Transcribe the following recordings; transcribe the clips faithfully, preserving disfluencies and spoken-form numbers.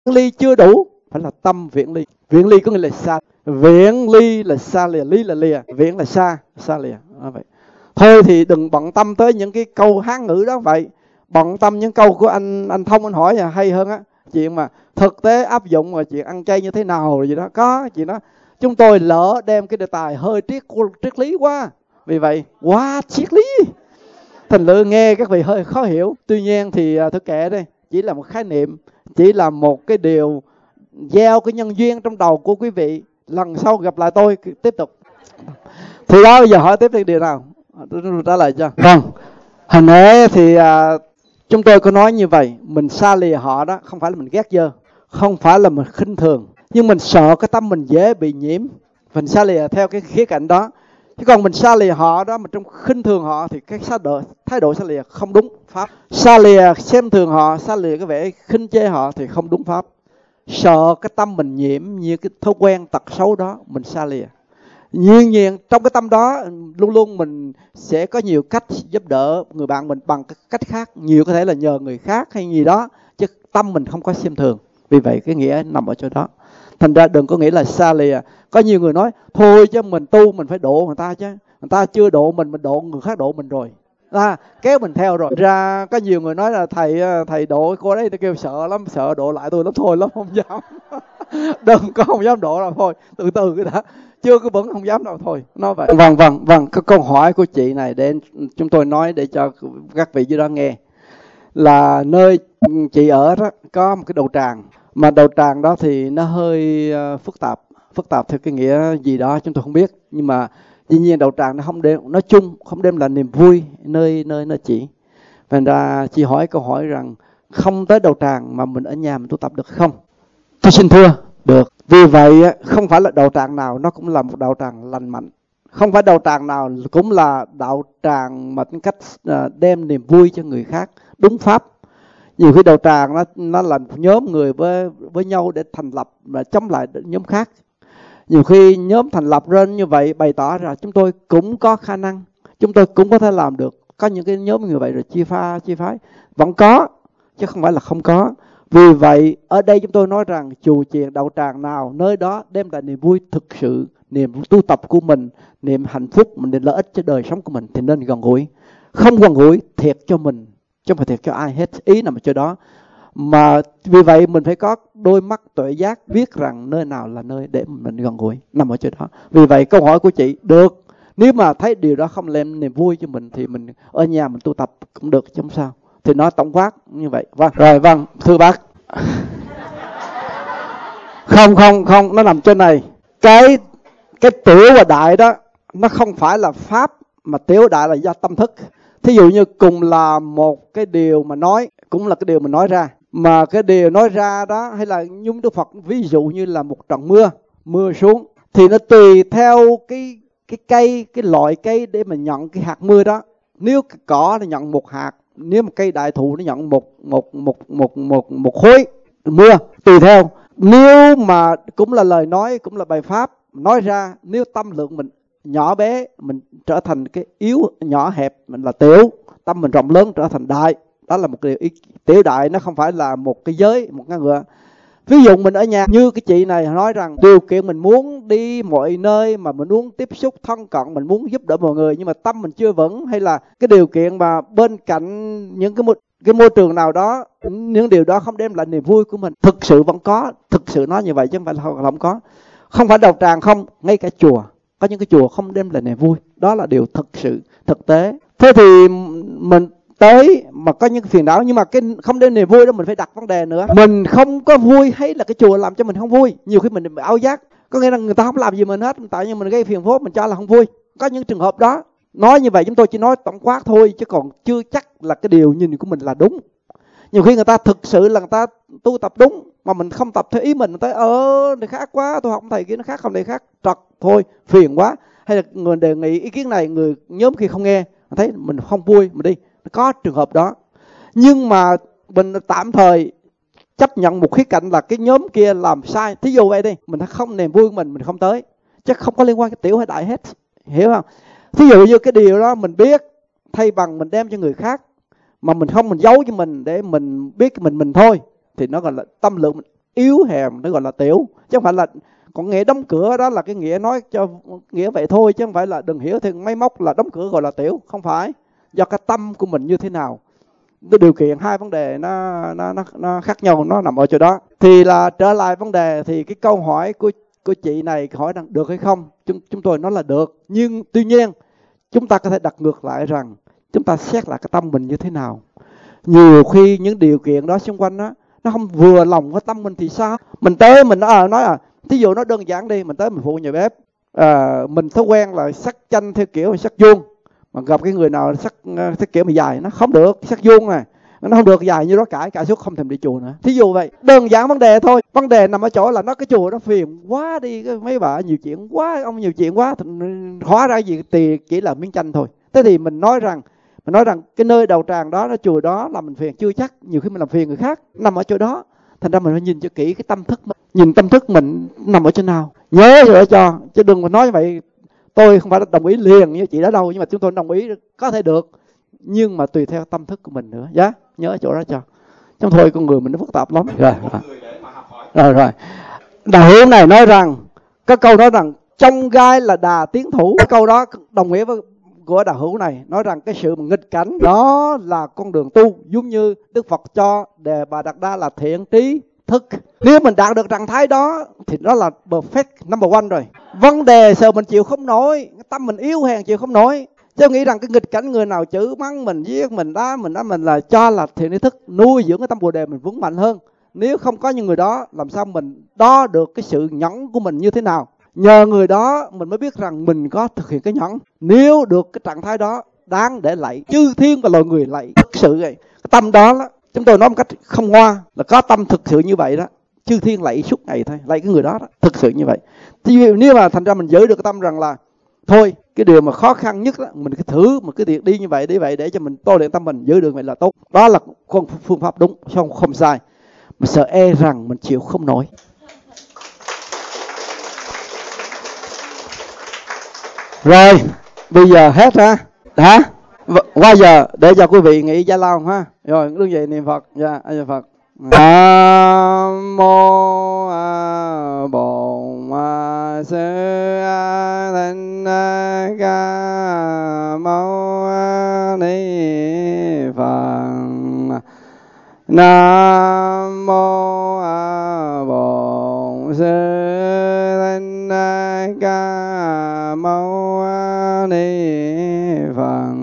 ly chưa đủ, phải là tâm viễn ly. Viễn ly có nghĩa là xa, viễn ly là xa lìa, ly là lìa, viễn là xa, xa lìa. À, vậy. Thôi thì đừng bận tâm tới những cái câu Hán ngữ đó vậy. Bận tâm những câu của anh anh Thông anh hỏi là hay hơn á. Chuyện mà thực tế áp dụng mà chuyện ăn chay như thế nào rồi gì đó, có chuyện đó. Chúng tôi lỡ đem cái đề tài hơi triết triết lý quá. Vì vậy, quá triết lý. Thành lự nghe các vị hơi khó hiểu. Tuy nhiên thì thôi kệ đây, chỉ là một khái niệm, chỉ là một cái điều gieo cái nhân duyên trong đầu của quý vị. Lần sau gặp lại tôi tiếp tục. Thì đó, bây giờ hỏi tiếp cái điều nào? Trả lời cho. Vâng. Hồi nãy thì à, chúng tôi có nói như vậy, mình xa lìa họ đó, không phải là mình ghét dơ, không phải là mình khinh thường, nhưng mình sợ cái tâm mình dễ bị nhiễm. Mình xa lìa theo cái khía cạnh đó. Chứ còn mình xa lìa họ đó, mà trong khinh thường họ thì cái xa độ, thái độ xa lìa không đúng pháp. Xa lìa xem thường họ, xa lìa cái vẻ khinh chê họ thì không đúng pháp. Sợ cái tâm mình nhiễm như cái thói quen tật xấu đó, mình xa lìa. Nhiên nhiên trong cái tâm đó luôn luôn mình sẽ có nhiều cách giúp đỡ người bạn mình bằng cái cách khác. Nhiều có thể là nhờ người khác hay gì đó, chứ tâm mình không có xem thường. Vì vậy cái nghĩa nằm ở chỗ đó. Thành ra đừng có nghĩ là xa lìa. Có nhiều người nói thôi chứ mình tu mình phải độ người ta chứ, người ta chưa độ mình, mình độ người khác độ mình rồi, à, kéo mình theo rồi. Ra có nhiều người nói là thầy thầy độ cô đấy, tôi kêu sợ lắm, sợ độ lại tôi lắm, thôi lắm không dám. Đừng có không dám độ đâu, thôi từ từ cái đã, chưa có vẫn không dám đâu, thôi nói vậy. Vâng vâng vâng cái câu hỏi của chị này để chúng tôi nói để cho các vị dưới đó nghe, là nơi chị ở đó có một cái đầu tràng, mà đầu tràng đó thì nó hơi uh, phức tạp phức tạp theo cái nghĩa gì đó chúng tôi không biết, nhưng mà dĩ nhiên đầu tràng nó không đem, nói chung không đem là niềm vui nơi nơi nơi chị. Thành ra chị hỏi câu hỏi rằng không tới đầu tràng mà mình ở nhà mình tu tập được không? Tôi xin thưa được. Vì vậy không phải là đạo tràng nào nó cũng là một đạo tràng lành mạnh, không phải đạo tràng nào cũng là đạo tràng mà cách đem niềm vui cho người khác đúng pháp. Nhiều khi đạo tràng nó nó là một nhóm người với với nhau để thành lập và chống lại nhóm khác. Nhiều khi nhóm thành lập lên như vậy bày tỏ ra chúng tôi cũng có khả năng, chúng tôi cũng có thể làm được. Có những cái nhóm như vậy rồi chia pha chia phái vẫn có, chứ không phải là không có. Vì vậy ở đây chúng tôi nói rằng chùa chiền đạo tràng nào nơi đó đem lại niềm vui thực sự, niềm tu tập của mình, niềm hạnh phúc, mình niềm lợi ích cho đời sống của mình thì nên gần gũi. Không gần gũi thiệt cho mình chứ không phải thiệt cho ai hết, ý nằm ở chỗ đó. Mà vì vậy mình phải có đôi mắt tuệ giác biết rằng nơi nào là nơi để mình gần gũi, nằm ở chỗ đó. Vì vậy câu hỏi của chị được, nếu mà thấy điều đó không đem niềm vui cho mình thì mình ở nhà mình tu tập cũng được chứ không sao. Thì nói tổng quát như vậy. Vâng, rồi vâng, thưa bác. Không không không, nó nằm trên này. Cái cái tiểu và đại đó nó không phải là pháp, mà tiểu đại là do tâm thức. Thí dụ như cùng là một cái điều mà nói, cũng là cái điều mình nói ra, mà cái điều nói ra đó hay là nhúng Đức Phật ví dụ như là một trận mưa, mưa xuống thì nó tùy theo cái cái cây, cái loại cây để mà nhận cái hạt mưa đó. Nếu cỏ nó nhận một hạt, nếu một cây đại thụ nó nhận một một một một một một khối mưa, tùy theo. Nếu mà cũng là lời nói, cũng là bài pháp nói ra, nếu tâm lượng mình nhỏ bé mình trở thành cái yếu nhỏ hẹp, mình là tiểu, tâm mình rộng lớn trở thành đại. Đó là một điều ý. Tiểu đại nó không phải là một cái giới, một ngăn ngựa. Ví dụ mình ở nhà như cái chị này nói rằng điều kiện mình muốn đi mọi nơi, mà mình muốn tiếp xúc thân cận, mình muốn giúp đỡ mọi người, nhưng mà tâm mình chưa vững, hay là cái điều kiện mà bên cạnh những cái môi, cái môi trường nào đó, những điều đó không đem lại niềm vui của mình. Thực sự vẫn có, thực sự nói như vậy chứ không phải là không có. Không phải đạo tràng không, ngay cả chùa có những cái chùa không đem lại niềm vui, đó là điều thực sự thực tế. Thế thì mình tới mà có những phiền não, nhưng mà cái không đem niềm vui đó mình phải đặt vấn đề nữa. Mình không có vui hay là cái chùa làm cho mình không vui? Nhiều khi mình ảo giác, có nghĩa là người ta không làm gì mình hết, tại nhưng mình gây phiền phức mình cho là không vui. Có những trường hợp đó. Nói như vậy chúng tôi chỉ nói tổng quát thôi, chứ còn chưa chắc là cái điều nhìn của mình là đúng. Nhiều khi người ta thực sự là người ta tu tập đúng, mà mình không tập theo ý mình, người ta ờ này khác quá, tôi học thầy kia nó khác, không này khác, trật thôi, phiền quá. Hay là người đề nghị ý kiến này, người nhóm kia không nghe, thấy mình không vui, mình đi. Có trường hợp đó. Nhưng mà mình tạm thời chấp nhận một khía cạnh là cái nhóm kia làm sai. Thí dụ vậy đi, mình không niềm vui của mình, mình không tới, chắc không có liên quan cái tiểu hay đại hết. Hiểu không? Thí dụ như cái điều đó mình biết, thay bằng mình đem cho người khác, mà mình không, mình giấu cho mình để mình biết mình mình thôi, thì nó gọi là tâm lượng mình yếu hèn, nó gọi là tiểu, chứ không phải là còn nghĩa đóng cửa đó là cái nghĩa nói cho nghĩa vậy thôi, chứ không phải là đừng hiểu theo máy móc là đóng cửa gọi là tiểu, không phải. Do cái tâm của mình như thế nào, cái điều kiện hai vấn đề nó nó nó nó khác nhau, nó nằm ở chỗ đó. Thì là trở lại vấn đề, thì cái câu hỏi của của chị này hỏi rằng được hay không, chúng chúng tôi nói là được, nhưng tuy nhiên chúng ta có thể đặt ngược lại rằng chúng ta xét lại cái tâm mình như thế nào. Nhiều khi những điều kiện đó xung quanh đó nó không vừa lòng với tâm mình thì sao? Mình tới mình à, nói à, thí dụ nó đơn giản đi, mình tới mình phụ nhà bếp, à, mình thói quen là sắc chanh theo kiểu sắc vuông, mà gặp cái người nào sắc sắc kiểu mà dài, nó không được sắc vuông này, nó không được dài như đó cải cải suốt không thèm đi chùa nữa. Thí dụ vậy, đơn giản vấn đề thôi. Vấn đề nằm ở chỗ là nó cái chùa nó phiền quá đi, mấy bà nhiều chuyện quá, ông nhiều chuyện quá, hóa ra gì thì chỉ là miếng chanh thôi. Thế thì mình nói rằng mình nói rằng cái nơi đầu tràng đó, nó chùa đó là mình phiền, chưa chắc nhiều khi mình làm phiền người khác nằm ở chỗ đó. Thành ra mình phải nhìn cho kỹ cái tâm thức mình, nhìn tâm thức mình nằm ở chỗ nào, nhớ rồi cho, chứ đừng mà nói như vậy. Tôi không phải đồng ý liền như chị đã đâu, nhưng mà chúng tôi đồng ý có thể được, nhưng mà tùy theo tâm thức của mình nữa, giá nhớ chỗ đó cho. Trong thôi con người mình nó phức tạp lắm. Rồi rồi, rồi. Đạo hữu này nói rằng có câu nói rằng trong gai là đà tiến thủ. Cái câu đó đồng nghĩa với của đạo hữu này, nói rằng cái sự nghịch cảnh đó là con đường tu, giống như Đức Phật cho Đề Bà Đạt Đa là thiện trí thức. Nếu mình đạt được trạng thái đó thì đó là perfect number one rồi. Vấn đề sợ mình chịu không nổi, tâm mình yếu hèn chịu không nổi. Chứ nghĩ rằng cái nghịch cảnh người nào chửi mắng mình, giết mình, đá mình, đá mình là cho là thiện trí thức, nuôi dưỡng cái tâm Bồ Đề mình vững mạnh hơn. Nếu không có những người đó, làm sao mình đo được cái sự nhẫn của mình như thế nào? Nhờ người đó mình mới biết rằng mình có thực hiện cái nhẫn. Nếu được cái trạng thái đó, đáng để lạy chư thiên và loài người lạy. Thực sự vậy, cái tâm đó, đó chúng tôi nói một cách không ngoa là có tâm thực sự như vậy đó, chư thiên lạy suốt ngày thôi, lạy cái người đó, đó thực sự như vậy. Thì nếu mà thành ra mình giữ được cái tâm rằng là thôi, cái điều mà khó khăn nhất đó, mình cứ thử một cái việc đi như vậy, đi vậy để cho mình tôi luyện tâm mình giữ được vậy là tốt. Đó là con phương pháp đúng, không không sai. Mà sợ e rằng mình chịu không nổi. Rồi, bây giờ hết ha. Hả? Qua giờ để cho quý vị nghĩ giải lao ha. Rồi, đứng dậy niệm Phật. Dạ, a di Phật. Nam mô a Bổn Sư A Thích Ca Mâu Ni Phật. Nam mô a Bổn Sư Thích Ca Mâu Ni Phật.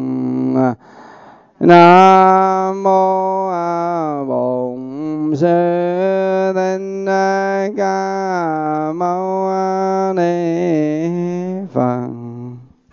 Nam mô a Bổn Sư Thích Ca Mâu Ni